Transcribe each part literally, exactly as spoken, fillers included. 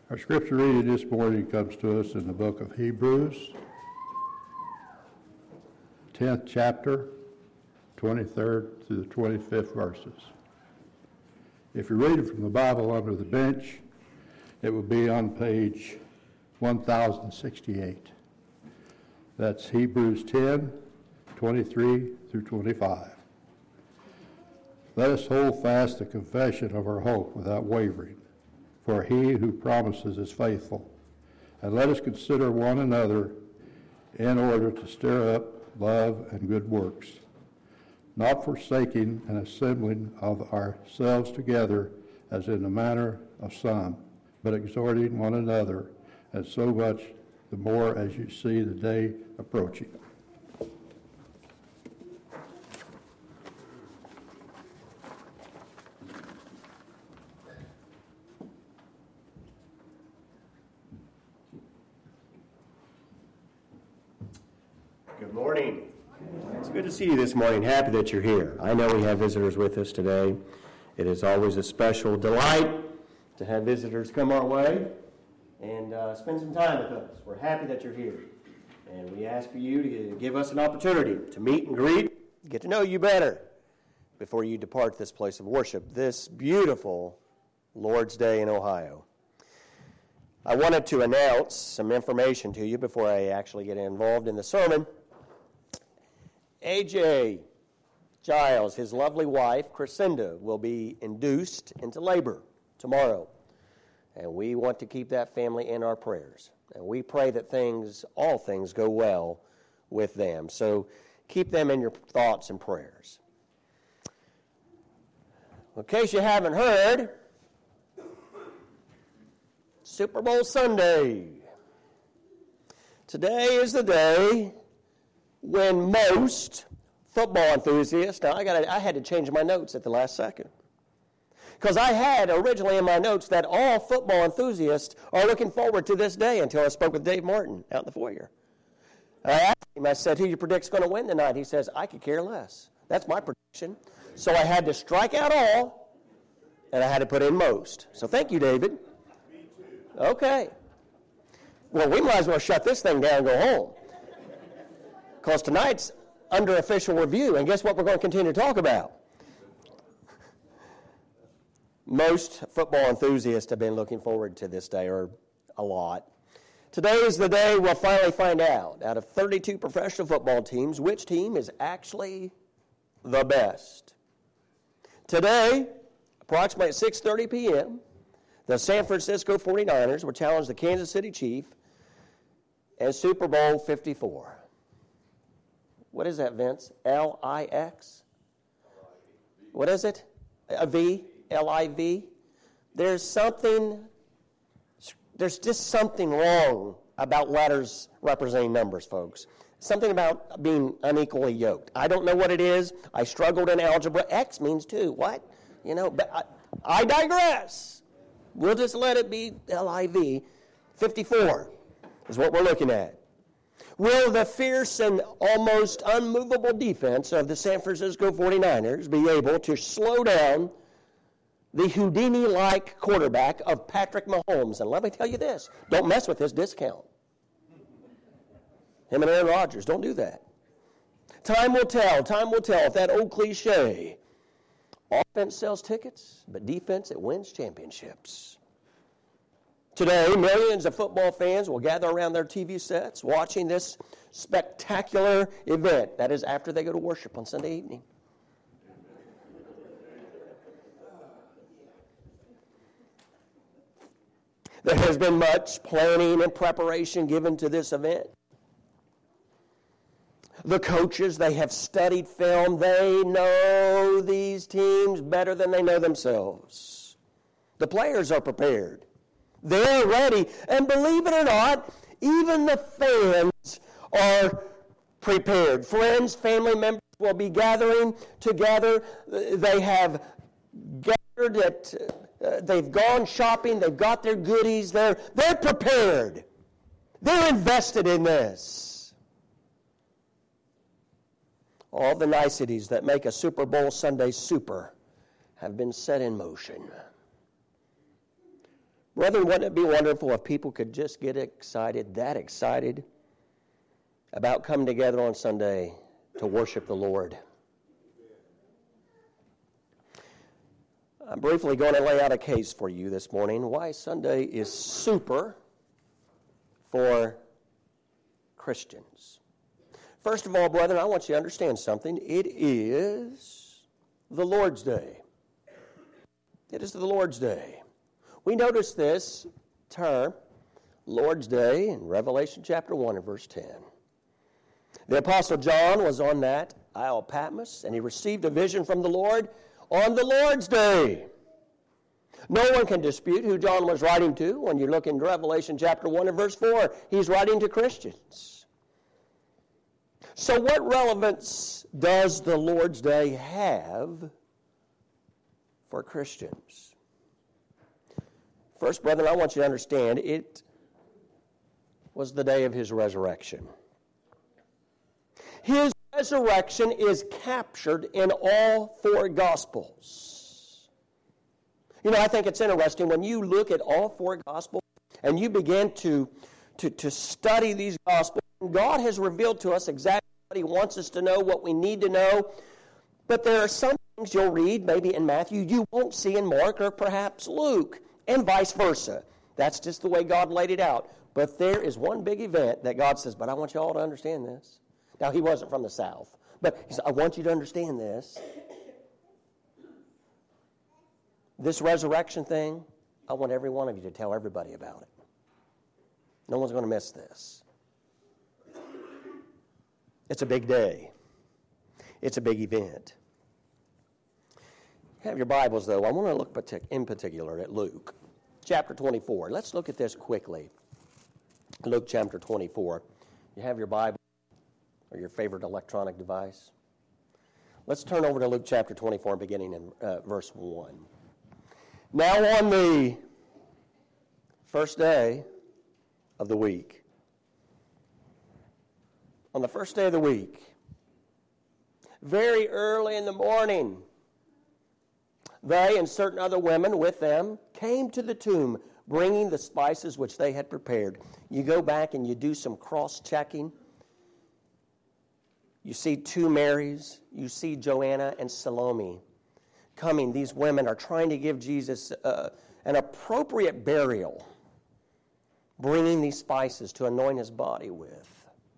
Our scripture reading this morning comes to us in the book of Hebrews, tenth chapter, twenty-third through the twenty-fifth verses. If you're reading from the Bible under the bench, it will be on page one thousand sixty-eight. That's Hebrews ten, twenty-three through twenty-five. Let us hold fast the confession of our hope without wavering, for he who promises is faithful. And let us consider one another in order to stir up love and good works, not forsaking and assembling of ourselves together as in the manner of some, but exhorting one another, and so much the more as you see the day approaching. Good morning. It's good to see you this morning. Happy that you're here. I know we have visitors with us today. It is always a special delight to have visitors come our way and uh, spend some time with us. We're happy that you're here. And we ask for you to give us an opportunity to meet and greet, get to know you better before you depart this place of worship, this beautiful Lord's Day in Ohio. I wanted to announce some information to you before I actually get involved in the sermon. A J Giles, his lovely wife, Crescenda, will be induced into labor tomorrow. And we want to keep that family in our prayers. And we pray that things, all things, go well with them. So keep them in your thoughts and prayers. In case you haven't heard, Super Bowl Sunday. Today is the day when most football enthusiasts, now I got I had to change my notes at the last second. Because I had originally in my notes that all football enthusiasts are looking forward to this day until I spoke with Dave Martin out in the foyer. I asked him, I said, who do you predict's going to win tonight? He says, I could care less. That's my prediction. So I had to strike out all, and I had to put in most. So thank you, David. Me too. Okay. Well, we might as well shut this thing down and go home. Because tonight's under official review, and guess what we're going to continue to talk about? Most football enthusiasts have been looking forward to this day, or a lot. Today is the day we'll finally find out, out of thirty-two professional football teams, which team is actually the best. Today, approximately at six thirty p.m., the San Francisco forty-niners will challenge the Kansas City Chiefs in Super Bowl fifty-four. What is that, Vince? L I X? What is it? A V? L I V? There's something, there's just something wrong about letters representing numbers, folks. Something about being unequally yoked. I don't know what it is. I struggled in algebra. X means two. What? You know, but I, I digress. We'll just let it be L I V. fifty-four is what we're looking at. Will the fierce and almost unmovable defense of the San Francisco forty-niners be able to slow down the Houdini-like quarterback of Patrick Mahomes? And let me tell you this, don't mess with his discount. Him and Aaron Rodgers, don't do that. Time will tell, time will tell if that old cliche, offense sells tickets, but defense, it wins championships. Today, millions of football fans will gather around their T V sets watching this spectacular event. That is after they go to worship on Sunday evening. There has been much planning and preparation given to this event. The coaches, they have studied film. They know these teams better than they know themselves. The players are prepared. They're ready. And believe it or not, even the fans are prepared. Friends, family members will be gathering together. They have gathered at, uh, they've gone shopping. They've got their goodies. They're, they're prepared. They're invested in this. All the niceties that make a Super Bowl Sunday super have been set in motion. Brethren, wouldn't it be wonderful if people could just get excited, that excited, about coming together on Sunday to worship the Lord? I'm briefly going to lay out a case for you this morning why Sunday is super for Christians. First of all, brethren, I want you to understand something. It is the Lord's Day. It is the Lord's Day. We notice this term, Lord's Day, in Revelation chapter one and verse ten. The Apostle John was on that Isle of Patmos, and he received a vision from the Lord on the Lord's Day. No one can dispute who John was writing to. When you look in Revelation chapter one and verse four, he's writing to Christians. So what relevance does the Lord's Day have for Christians? First, brethren, I want you to understand it was the day of his resurrection. His resurrection is captured in all four Gospels. You know, I think it's interesting when you look at all four Gospels and you begin to, to, to study these Gospels, God has revealed to us exactly what he wants us to know, what we need to know. But there are some things you'll read, maybe in Matthew, you won't see in Mark or perhaps Luke, and vice versa. That's just the way God laid it out. But there is one big event that God says, but I want you all to understand this. Now, he wasn't from the South, but he said, I want you to understand this. This resurrection thing, I want every one of you to tell everybody about it. No one's going to miss this. It's a big day. It's a big event. Have your Bibles, though. I want to look partic- in particular at Luke chapter twenty-four. Let's look at this quickly. Luke chapter twenty-four. You have your Bible or your favorite electronic device. Let's turn over to Luke chapter twenty-four, beginning in uh, verse one. Now on the first day of the week, on the first day of the week, very early in the morning, they and certain other women with them came to the tomb, bringing the spices which they had prepared. You go back and you do some cross-checking. You see two Marys. You see Joanna and Salome coming. These women are trying to give Jesus uh, an appropriate burial, bringing these spices to anoint his body with.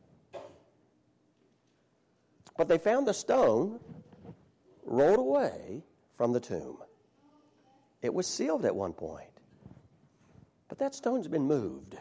But they found the stone rolled away from the tomb. It was sealed at one point, but that stone's been moved.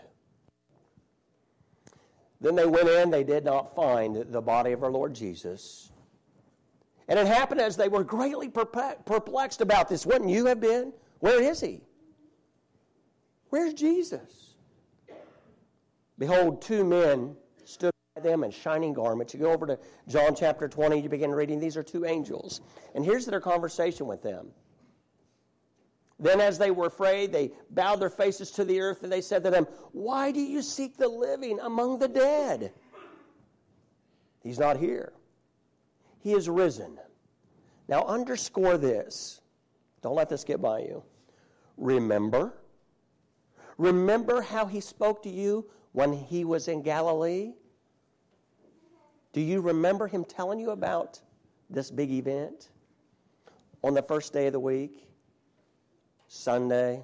Then they went in, they did not find the body of our Lord Jesus. And it happened as they were greatly perplexed about this. Wouldn't you have been? Where is he? Where's Jesus? Behold, two men stood by them in shining garments. You go over to John chapter twenty, you begin reading. These are two angels. And here's their conversation with them. Then as they were afraid, they bowed their faces to the earth, and they said to them, why do you seek the living among the dead? He's not here. He is risen. Now underscore this. Don't let this get by you. Remember. Remember how he spoke to you when he was in Galilee? Do you remember him telling you about this big event on the first day of the week? Sunday,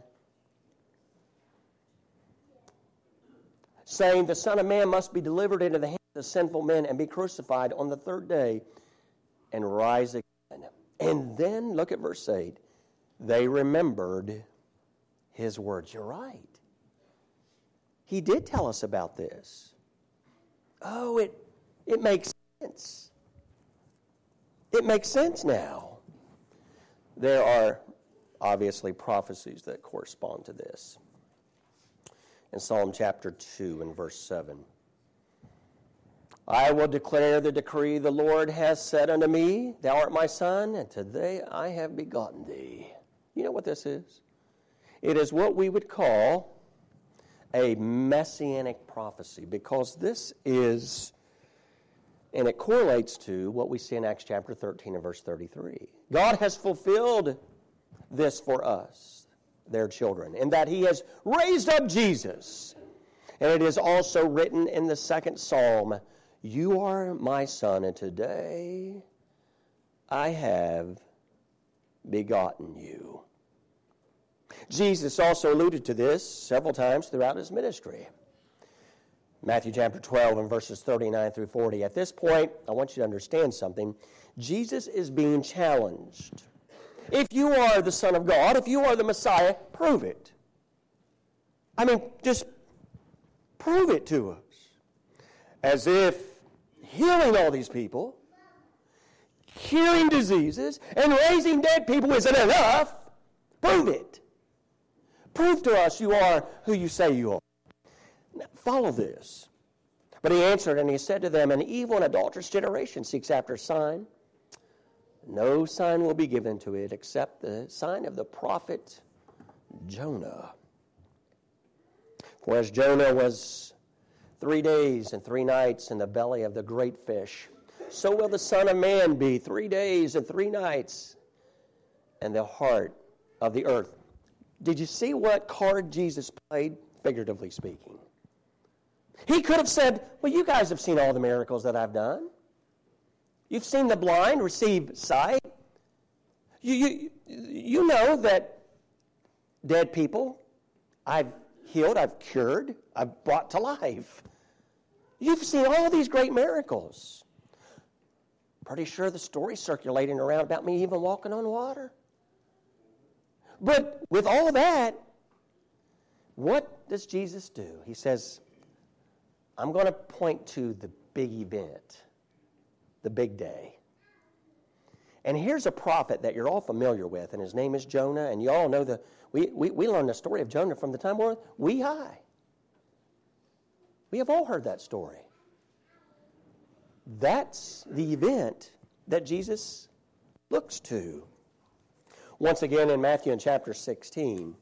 saying the Son of Man must be delivered into the hands of sinful men and be crucified on the third day and rise again. And then, look at verse eight, they remembered his words. You're right. He did tell us about this. Oh, it, it makes sense. It makes sense now. There are obviously prophecies that correspond to this. In Psalm chapter two and verse seven, I will declare the decree the Lord has said unto me, thou art my son, and today I have begotten thee. You know what this is? It is what we would call a messianic prophecy, because this is, and it correlates to what we see in Acts chapter thirteen and verse thirty-three. God has fulfilled this for us. their children, and that he has raised up Jesus. And it is also written in the second psalm, you are my son, and today I have begotten you. Jesus also alluded to this several times throughout his ministry. Matthew chapter twelve and verses thirty-nine through forty. At this point, I want you to understand something. Jesus is being challenged. If you are the Son of God, if you are the Messiah, prove it. I mean, just prove it to us. As if healing all these people, curing diseases, and raising dead people isn't enough. Prove it. Prove to us you are who you say you are. Now, follow this. But he answered and he said to them, an evil and adulterous generation seeks after a sign. No sign will be given to it except the sign of the prophet Jonah. For as Jonah was three days and three nights in the belly of the great fish, so will the Son of Man be three days and three nights in the heart of the earth. Did you see what card Jesus played, figuratively speaking? He could have said, well, you guys have seen all the miracles that I've done. You've seen the blind receive sight. You, you, you know that dead people I've healed, I've cured, I've brought to life. You've seen all these great miracles. Pretty sure the story's circulating around about me even walking on water. But with all that, what does Jesus do? He says, I'm going to point to the big event, the big day. And here's a prophet that you're all familiar with, and his name is Jonah, and you all know the, we, we, we learned the story of Jonah from the time we were wee high. We have all heard that story. That's the event that Jesus looks to. Once again in Matthew in chapter sixteen,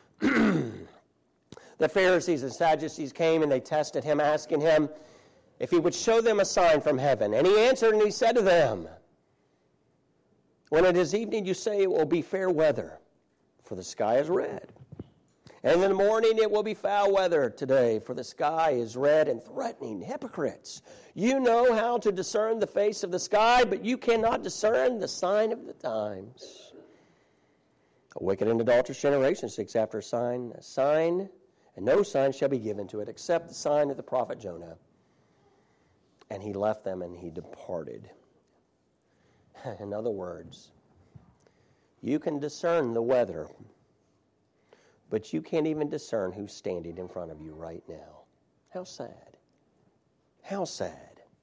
the Pharisees and Sadducees came and they tested him, asking him if he would show them a sign from heaven. And he answered and he said to them, when it is evening, you say it will be fair weather, for the sky is red. And in the morning it will be foul weather today, for the sky is red and threatening. Hypocrites, you know how to discern the face of the sky, but you cannot discern the sign of the times. A wicked and adulterous generation seeks after a sign, a sign, and no sign shall be given to it except the sign of the prophet Jonah. And he left them and he departed. In other words, you can discern the weather, but you can't even discern who's standing in front of you right now. How sad. How sad.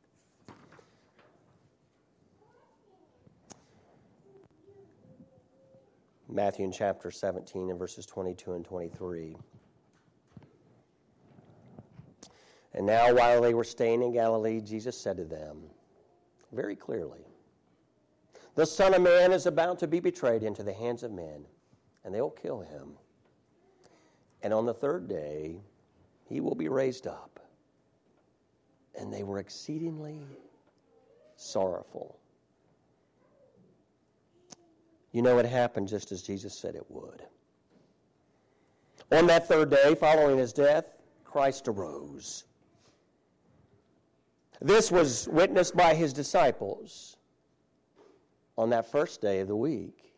Matthew in chapter seventeen and verses twenty-two and twenty-three. And now while they were staying in Galilee, Jesus said to them very clearly, the Son of Man is about to be betrayed into the hands of men, and they'll kill him. And on the third day, he will be raised up. And they were exceedingly sorrowful. You know, it happened just as Jesus said it would. On that third day, following his death, Christ arose. This was witnessed by his disciples on that first day of the week.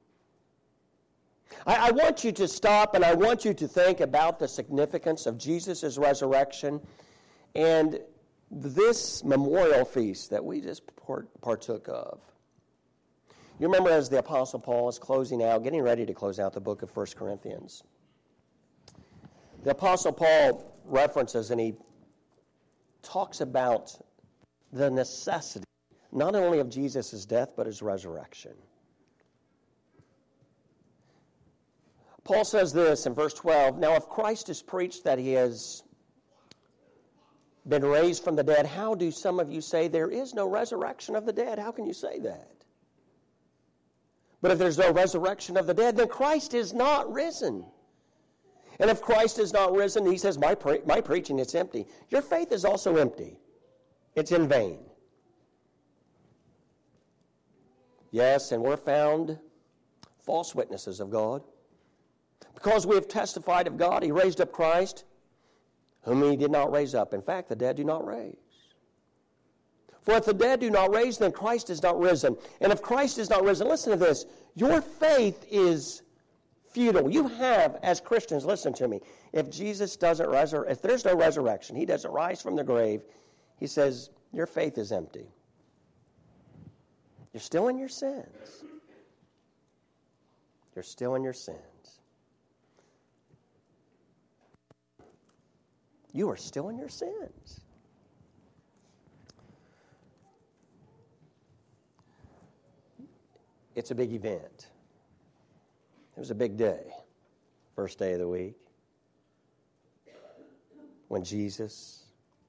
I, I want you to stop and I want you to think about the significance of Jesus' resurrection and this memorial feast that we just partook of. You remember as the Apostle Paul is closing out, getting ready to close out the book of First Corinthians. The Apostle Paul references and he talks about the necessity, not only of Jesus' death, but his resurrection. Paul says this in verse twelve, now if Christ is preached that he has been raised from the dead, how do some of you say there is no resurrection of the dead? How can you say that? But if there's no resurrection of the dead, then Christ is not risen. And if Christ is not risen, he says, my, pre- my preaching is empty. Your faith is also empty. It's in vain. Yes, and we're found false witnesses of God. Because we have testified of God, he raised up Christ, whom he did not raise up. In fact, the dead do not raise. For if the dead do not raise, then Christ is not risen. And if Christ is not risen, listen to this, your faith is futile. You have, as Christians, listen to me, if Jesus doesn't resurrect, if there's no resurrection, he doesn't rise from the grave, he says, your faith is empty. You're still in your sins. You're still in your sins. You are still in your sins. It's a big event. It was a big day, first day of the week, when Jesus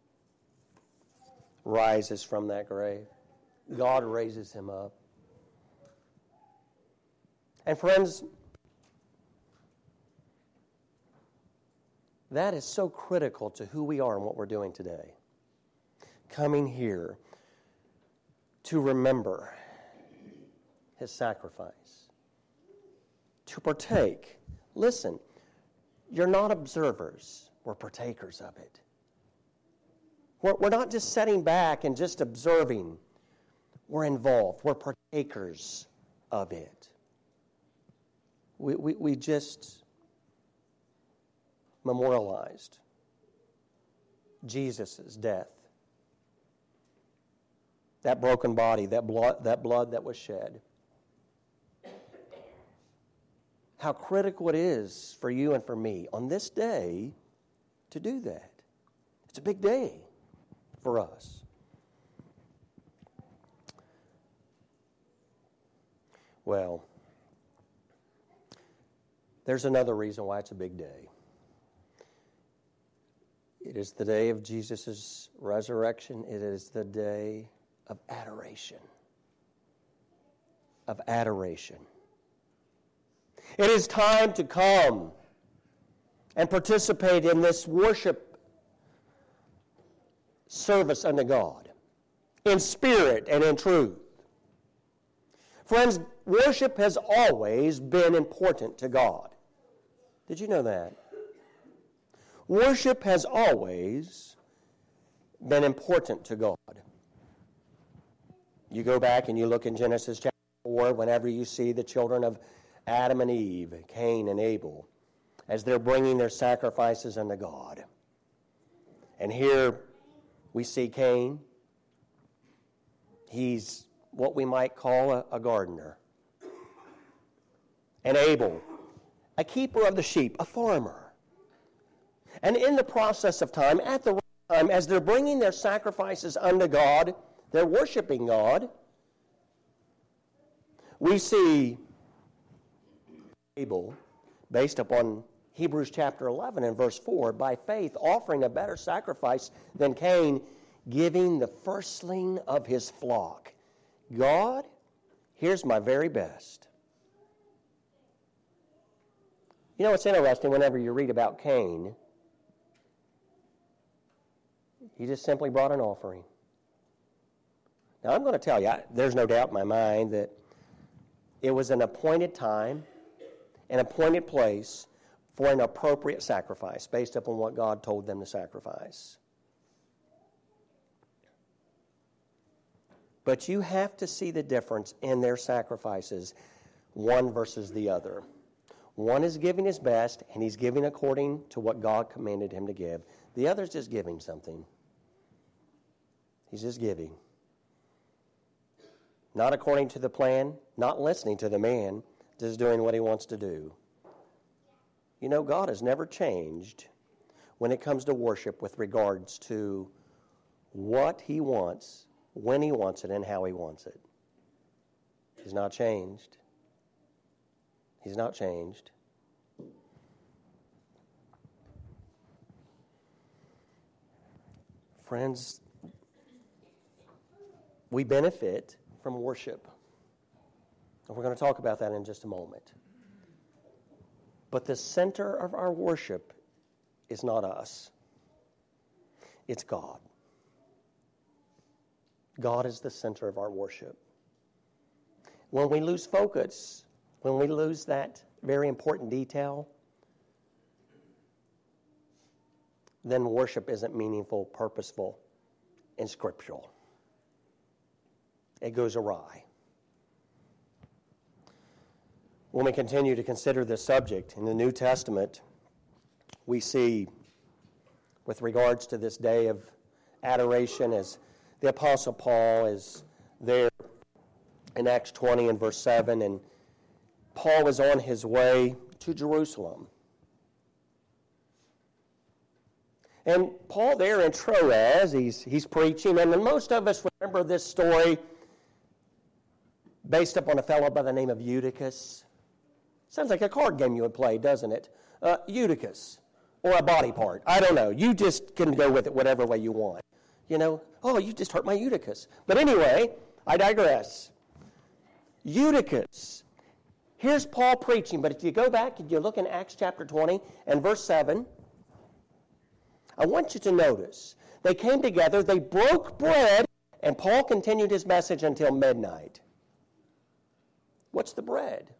rises from that grave. God raises him up. And friends, that is so critical to who we are and what we're doing today. Coming here to remember his sacrifice, to partake. Listen, you're not observers, we're partakers of it. We're, we're not just sitting back and just observing. We're involved. We're partakers of it. We, we, we just memorialized Jesus' death. That broken body, that blood, that blood that was shed. How critical it is for you and for me on this day to do that. It's a big day for us. Well, there's another reason why it's a big day. It is the day of Jesus' resurrection. It is the day of adoration. Of adoration. It is time to come and participate in this worship service unto God, in spirit and in truth. Friends, worship has always been important to God. Did you know that? Worship has always been important to God. You go back and you look in Genesis chapter four, whenever you see the children of Adam and Eve, Cain and Abel, as they're bringing their sacrifices unto God. And here we see Cain. He's what we might call a, a gardener. And Abel, a keeper of the sheep, a farmer. And in the process of time, at the right time, as they're bringing their sacrifices unto God, they're worshiping God, we see Abel, based upon Hebrews chapter eleven and verse four, by faith offering a better sacrifice than Cain, giving the firstling of his flock. God, here's my very best. You know, it's interesting whenever you read about Cain, he just simply brought an offering. Now, I'm going to tell you, I, there's no doubt in my mind that it was an appointed time, an appointed place for an appropriate sacrifice based upon what God told them to sacrifice. But you have to see the difference in their sacrifices, one versus the other. One is giving his best, and he's giving according to what God commanded him to give. The other is just giving something. He's just giving. Not according to the plan, not listening to the man, just doing what he wants to do. You know, God has never changed when it comes to worship with regards to what he wants, when he wants it, and how he wants it. He's not changed. He's not changed. Friends, we benefit from worship. And we're going to talk about that in just a moment. But the center of our worship is not us. It's God. God is the center of our worship. When we lose focus, when we lose that very important detail, then worship isn't meaningful, purposeful, and scriptural. It goes awry. When we continue to consider this subject in the New Testament, we see, with regards to this day of adoration, as the Apostle Paul is there in Acts twenty and verse seven, and Paul is on his way to Jerusalem. And Paul there in Troas, he's, he's preaching, and most of us remember this story based upon a fellow by the name of Eutychus. Sounds like a card game you would play, doesn't it? Uh, Eutychus, or a body part. I don't know. You just can go with it whatever way you want. You know, oh, you just hurt my Eutychus. But anyway, I digress. Eutychus. Here's Paul preaching, but if you go back and you look in Acts chapter twenty and verse seven, I want you to notice, they came together, they broke bread, and Paul continued his message until midnight. What's the bread?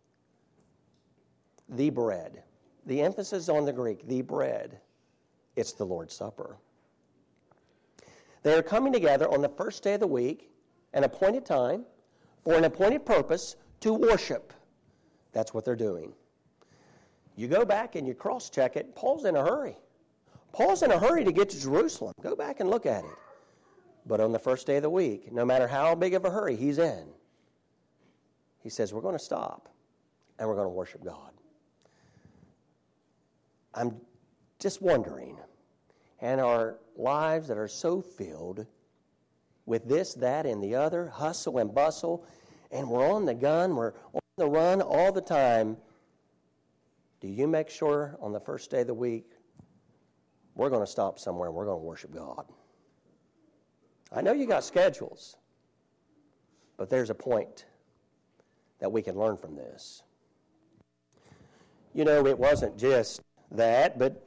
The bread. The emphasis on the Greek, the bread. It's the Lord's Supper. They are coming together on the first day of the week, an appointed time, for an appointed purpose, to worship. That's what they're doing. You go back and you cross-check it, Paul's in a hurry. Paul's in a hurry to get to Jerusalem. Go back and look at it. But on the first day of the week, no matter how big of a hurry he's in, he says, we're going to stop and we're going to worship God. I'm just wondering, and our lives that are so filled with this, that, and the other, hustle and bustle, and we're on the gun, we're on the run all the time, do you make sure on the first day of the week we're going to stop somewhere and we're going to worship God? I know you got schedules, but there's a point that we can learn from this. You know, it wasn't just that, but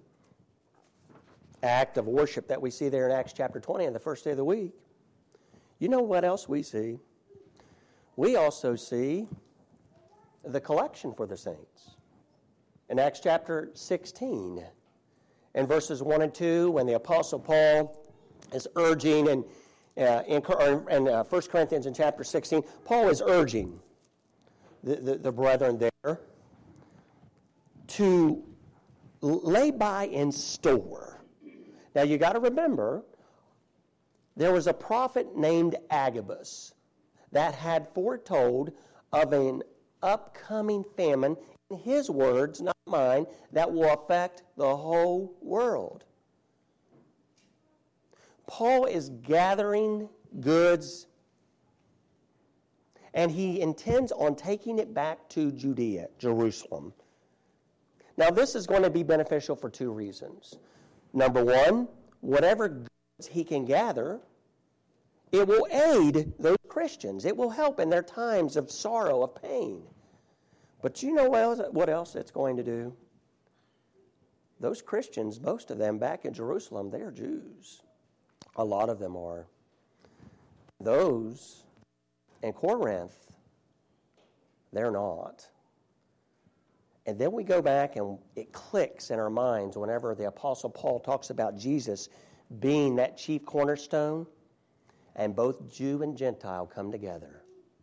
act of worship that we see there in Acts chapter twenty on the first day of the week. You know what else we see? We also see the collection for the saints. In Acts chapter sixteen, in verses one and two, when the Apostle Paul is urging, and uh, in, in uh, First Corinthians in chapter sixteen, Paul is urging the, the, the brethren there to lay by in store. Now you got to remember, there was a prophet named Agabus that had foretold of an upcoming famine, in his words, not mine, that will affect the whole world. Paul is gathering goods, and he intends on taking it back to Judea, Jerusalem. Now, this is going to be beneficial for two reasons. Number one, whatever goods he can gather, it will aid those Christians. It will help in their times of sorrow, of pain. But you know what else it's going to do? Those Christians, most of them back in Jerusalem, they are Jews. A lot of them are. Those in Corinth, they're not. And then we go back and it clicks in our minds whenever the Apostle Paul talks about Jesus being that chief cornerstone, and both Jew and Gentile come together.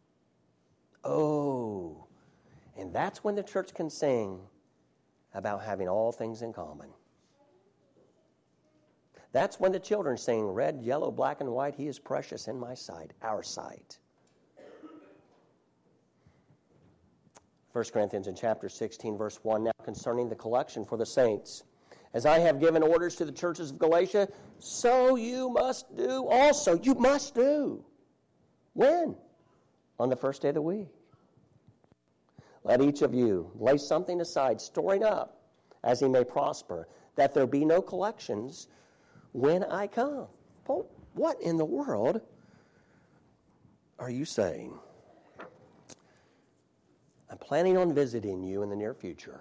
Oh, and that's when the church can sing about having all things in common. That's when the children sing, red, yellow, black, and white, he is precious in my sight, our sight. First Corinthians in chapter sixteen, verse one, now concerning the collection for the saints. As I have given orders to the churches of Galatia, so you must do also. You must do. When? On the first day of the week. Let each of you lay something aside, storing up as he may prosper, that there be no collections when I come. Paul, what in the world are you saying? I'm planning on visiting you in the near future.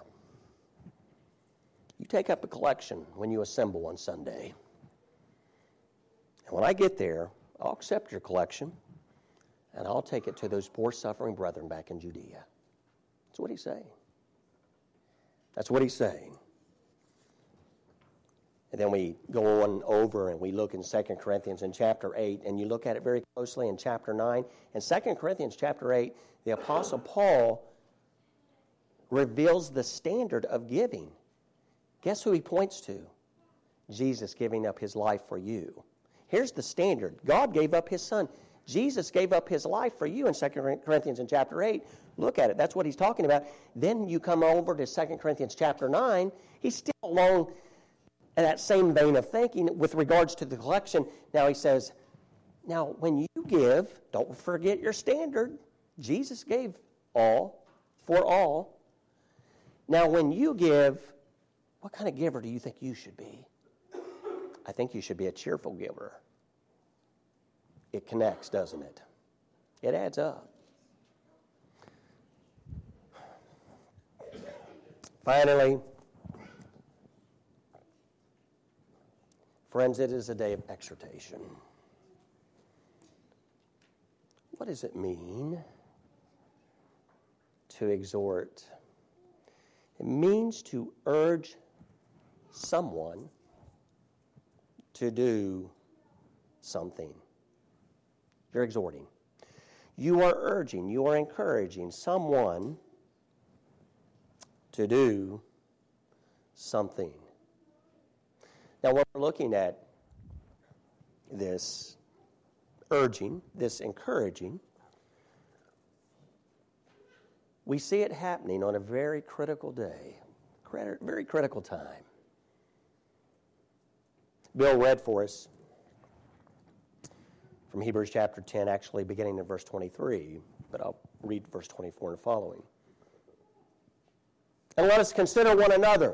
You take up a collection when you assemble on Sunday. And when I get there, I'll accept your collection, and I'll take it to those poor suffering brethren back in Judea. That's what he's saying. That's what he's saying. And then we go on over and we look in Second Corinthians in chapter eight, and you look at it very closely in chapter nine. In Second Corinthians chapter eight, the Apostle Paul reveals the standard of giving. Guess who he points to? Jesus giving up his life for you. Here's the standard. God gave up his son. Jesus gave up his life for you in Second Corinthians in chapter eight. Look at it. That's what he's talking about. Then you come over to Second Corinthians chapter nine. He's still along in that same vein of thinking with regards to the collection. Now he says, now when you give, don't forget your standard. Jesus gave all for all. Now when you give, what kind of giver do you think you should be? I think you should be a cheerful giver. It connects, doesn't it? It adds up. Finally, friends, it is a day of exhortation. What does it mean to exhort? It means to urge someone to do something. You're exhorting. You are urging, you are encouraging someone to do something. Now, when we're looking at this urging, this encouraging, we see it happening on a very critical day, very critical time. Bill read for us from Hebrews chapter ten, actually beginning in verse twenty-three, but I'll read verse twenty-four and following. And let us consider one another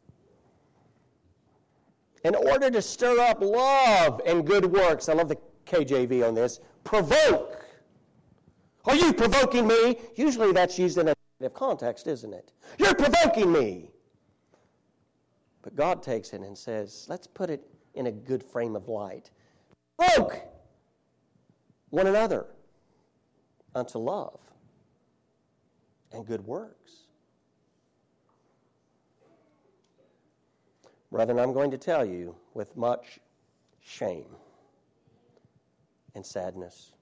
in order to stir up love and good works. I love the K J V on this. Provoke. Are you provoking me? Usually that's used in a negative context, isn't it? You're provoking me. But God takes it and says, let's put it in a good frame of light. Provoke one another unto love and good works. Brethren, I'm going to tell you with much shame and sadness,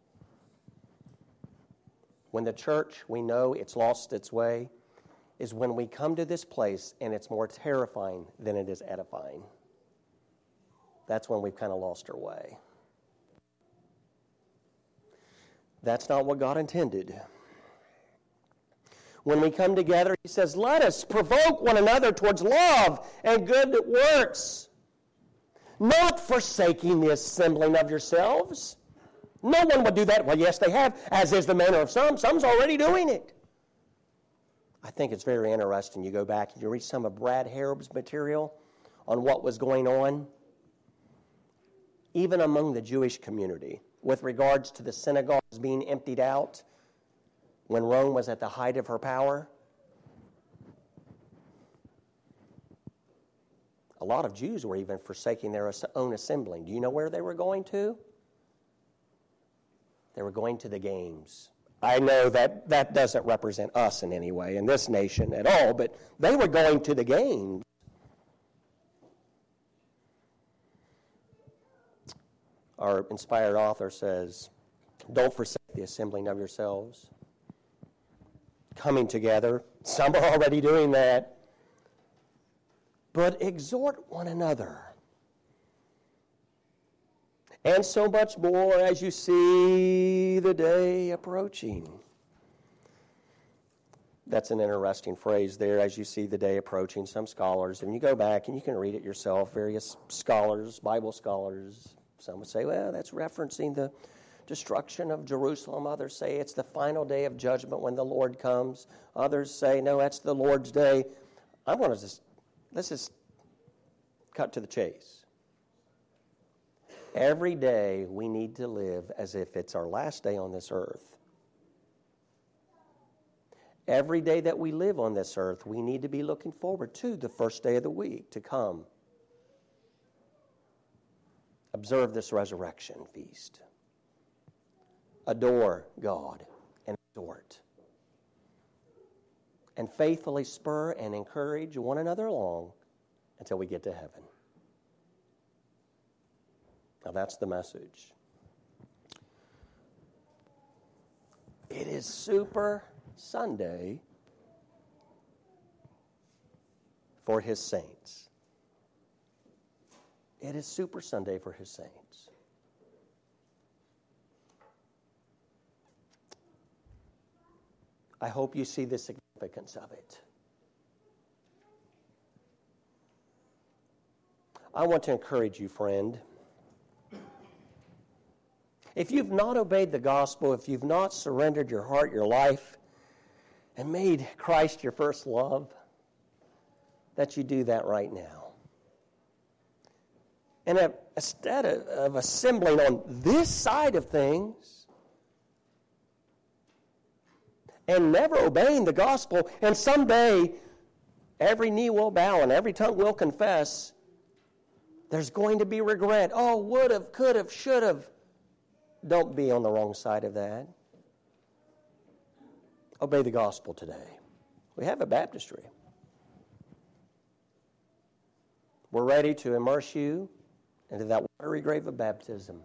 when the church, we know it's lost its way, is when we come to this place and it's more terrifying than it is edifying. That's when we've kind of lost our way. That's not what God intended. When we come together, he says, let us provoke one another towards love and good works, not forsaking the assembling of yourselves. No one would do that. Well, yes, they have, as is the manner of some. Some's already doing it. I think it's very interesting. You go back and you read some of Brad Harrob's material on what was going on, even among the Jewish community, with regards to the synagogues being emptied out when Rome was at the height of her power. A lot of Jews were even forsaking their own assembling. Do you know where they were going to? They were going to the games. I know that that doesn't represent us in any way, in this nation at all, but they were going to the games. Our inspired author says, don't forsake the assembling of yourselves. Coming together. Some are already doing that. But exhort one another. And so much more as you see the day approaching. That's an interesting phrase there, as you see the day approaching. Some scholars, and you go back and you can read it yourself, various scholars, Bible scholars, some would say, well, that's referencing the destruction of Jerusalem. Others say it's the final day of judgment when the Lord comes. Others say, no, that's the Lord's day. I want to just, let's just cut to the chase. Every day we need to live as if it's our last day on this earth. Every day that we live on this earth, we need to be looking forward to the first day of the week to come. Observe this resurrection feast. Adore God and exhort. And faithfully spur and encourage one another along until we get to heaven. Now that's the message. It is Super Sunday for His saints. It is Super Sunday for His saints. I hope you see the significance of it. I want to encourage you, friend. If you've not obeyed the gospel, if you've not surrendered your heart, your life, and made Christ your first love, that you do that right now. And instead of, of assembling on this side of things and never obeying the gospel, and someday every knee will bow and every tongue will confess, there's going to be regret. Oh, would have, could have, should have. Don't be on the wrong side of that. Obey the gospel today. We have a baptistry. We're ready to immerse you into that watery grave of baptism,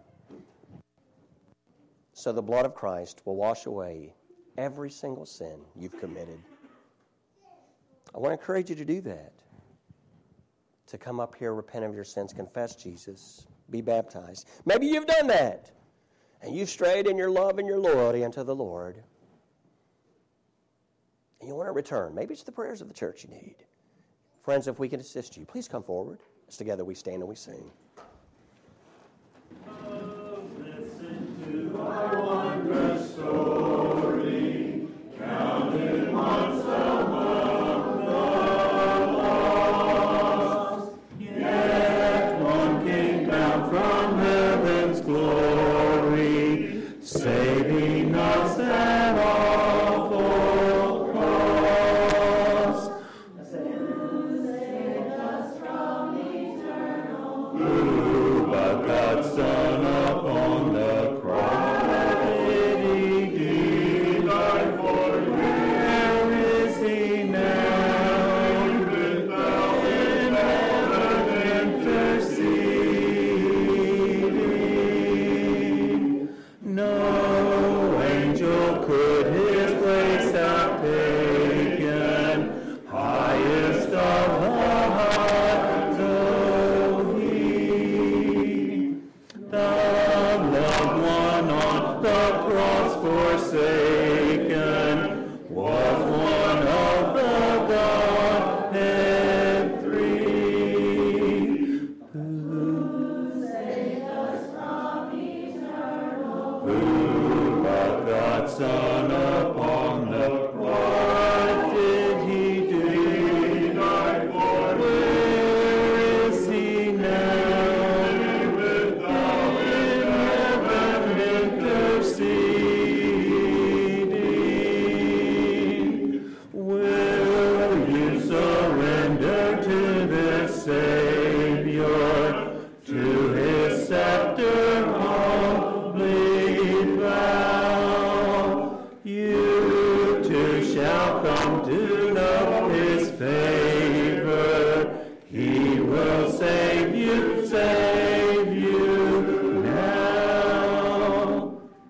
so the blood of Christ will wash away every single sin you've committed. I want to encourage you to do that. To come up here, repent of your sins, confess Jesus, be baptized. Maybe you've done that, and you've strayed in your love and your loyalty unto the Lord, and you want to return. Maybe it's the prayers of the church you need. Friends, if we can assist you, please come forward. As together we stand and we sing. Oh, listen to our wondrous story, counted once among the lost. Yet one came down from heaven's glory, saving us at awful cost. Who but God's Son upon the cross did He die for you? Where is He now? In heaven interceding. No angel could His place have taken, highest of the high, though He, the loved one on the cross forsaken, was one of the Godhead three. Who but God's Son upon the cross did He do? Die for where is He now? With God in heaven interceding. Will you surrender to the Savior, to His scepter humbly bow? You too shall come to know His favor. He will save you, save you now.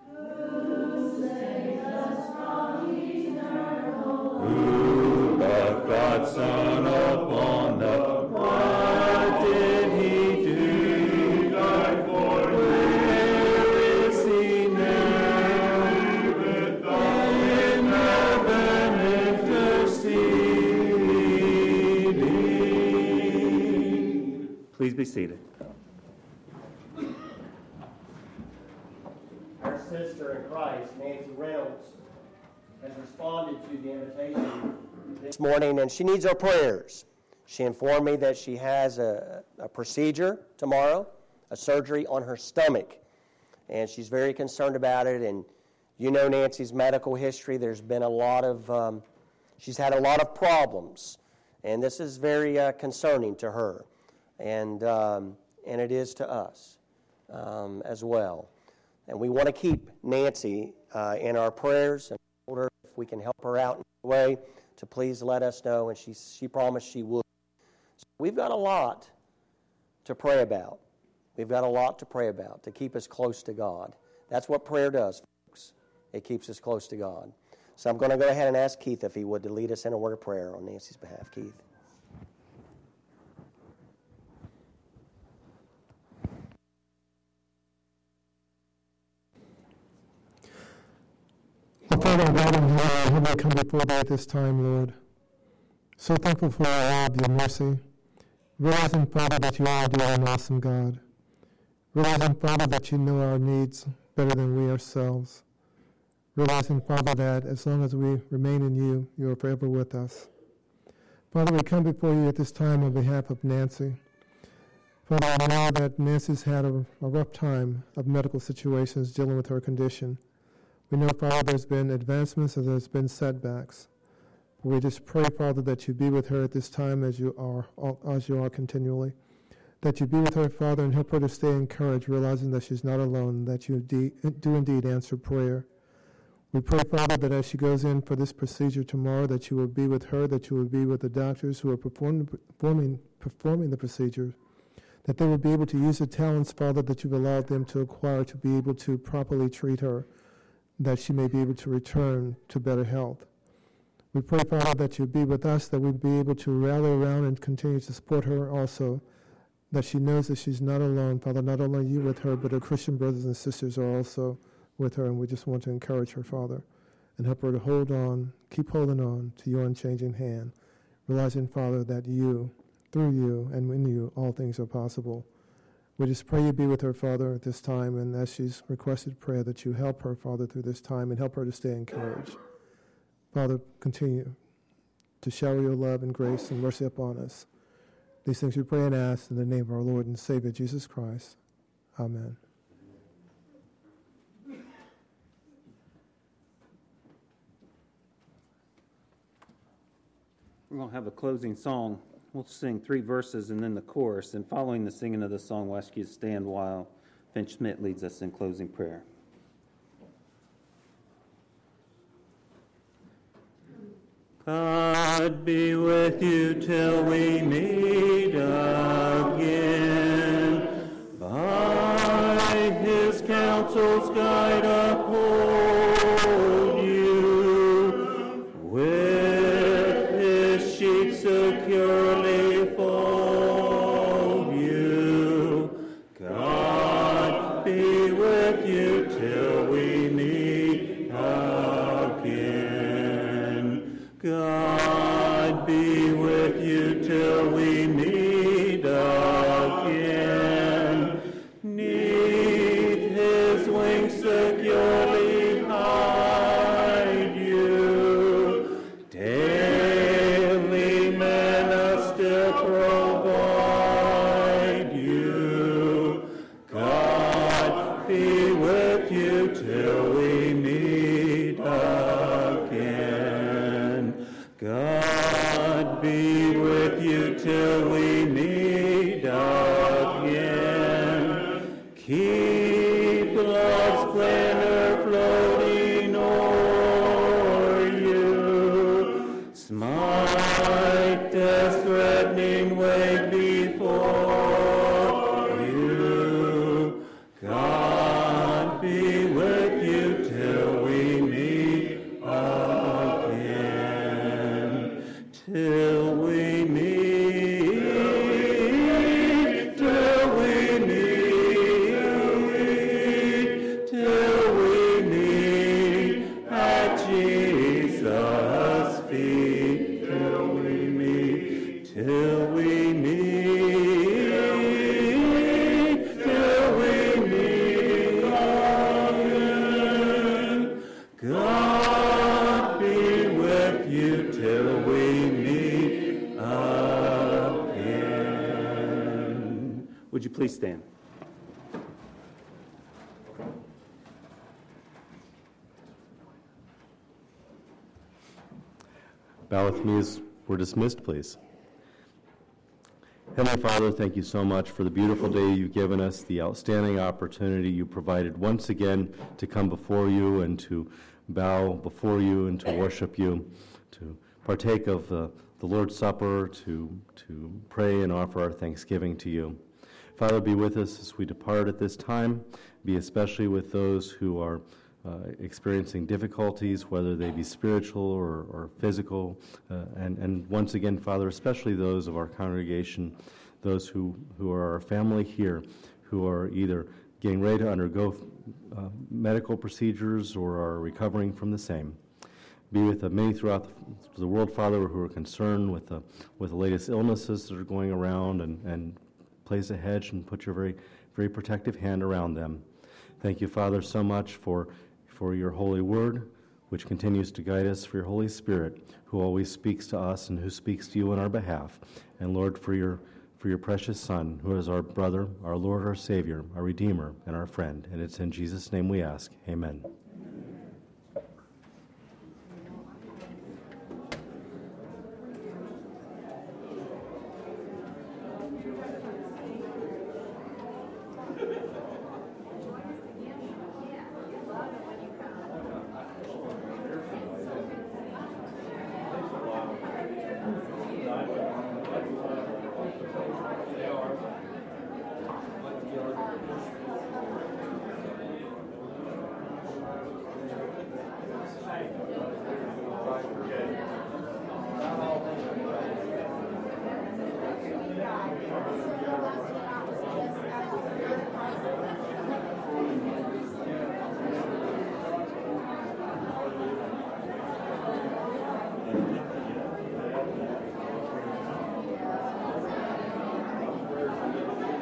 Who but God's Son upon the cross did He do? Die for where is He now? In heaven interceding. Please be seated. Our sister in Christ, Nancy Reynolds, has responded to the invitation this morning, and she needs our prayers. She informed me that she has a, a procedure tomorrow, a surgery on her stomach, and she's very concerned about it. And you know Nancy's medical history. There's been a lot of, um, she's had a lot of problems, and this is very uh, concerning to her, and um, and it is to us um, as well. And we want to keep Nancy uh, in our prayers, and told her if we can help her out in a way to please let us know, and she she promised she would. So we've got a lot to pray about. We've got a lot to pray about to keep us close to God. That's what prayer does, folks. It keeps us close to God. So I'm going to go ahead and ask Keith if he would to lead us in a word of prayer on Nancy's behalf. Keith. Father, God in heaven, I humbly come before Thee at this time, Lord. So thankful for your love, your mercy. Realizing, Father, that you are a dear and awesome God. Realizing, Father, that you know our needs better than we ourselves. Realizing, Father, that as long as we remain in you, you are forever with us. Father, we come before you at this time on behalf of Nancy. Father, I know that Nancy's had a, a rough time of medical situations dealing with her condition. We know, Father, there's been advancements and there's been setbacks. We just pray, Father, that you be with her at this time as you are, as you are continually. That you be with her, Father, and help her to stay encouraged, realizing that she's not alone, that you de- do indeed answer prayer. We pray, Father, that as she goes in for this procedure tomorrow, that you will be with her, that you will be with the doctors who are performing, performing, performing the procedure, that they will be able to use the talents, Father, that you've allowed them to acquire to be able to properly treat her, that she may be able to return to better health. We pray, Father, that you be with us, that we be able to rally around and continue to support her also, that she knows that she's not alone. Father, not only you with her, but her Christian brothers and sisters are also with her, and we just want to encourage her, Father, and help her to hold on, keep holding on to your unchanging hand, realizing, Father, that you, through you, and in you, all things are possible. We just pray you be with her, Father, at this time, and as she's requested prayer, that you help her, Father, through this time and help her to stay encouraged. Father, continue to shower your love and grace and mercy upon us. These things we pray and ask in the name of our Lord and Savior, Jesus Christ. Amen. We're going to have a closing song. We'll sing three verses and then the chorus. And following the singing of the song, we'll ask you to stand while Finch Smith leads us in closing prayer. God be with you till we meet again. By his counsels guide uphold you. With his sheep securely fold you. God be with you till we meet again. God be with you till we meet again. Neath his wings securely hide you. Daily manna still provide you. God be with you till we meet again. God be with you till we meet again. Keep love's banner floating o'er you. Smite death's threatening wave before you. God be with you till we meet again. Till we meet, till we meet, till we meet at Jesus' feet. Till we meet, till we meet, till we meet again. God be with you till we meet again. Would you please stand? Bow with me as we're dismissed, please. Heavenly Father, thank you so much for the beautiful day you've given us, the outstanding opportunity you provided once again to come before you and to bow before you and to worship you, to partake of the, the Lord's Supper, to, to pray and offer our thanksgiving to you. Father, be with us as we depart at this time. Be especially with those who are uh, experiencing difficulties, whether they be spiritual or, or physical. Uh, and, and once again, Father, especially those of our congregation, those who, who are our family here, who are either getting ready to undergo uh, medical procedures or are recovering from the same. Be with uh, many throughout the, the world, Father, who are concerned with the, with the latest illnesses that are going around, and, and place a hedge and put your very, very protective hand around them. Thank you, Father, so much for, for your holy word, which continues to guide us, for your Holy Spirit, who always speaks to us and who speaks to you on our behalf. And Lord, for your for your precious Son, who is our brother, our Lord, our Savior, our Redeemer, and our friend. And it's in Jesus' name we ask. Amen.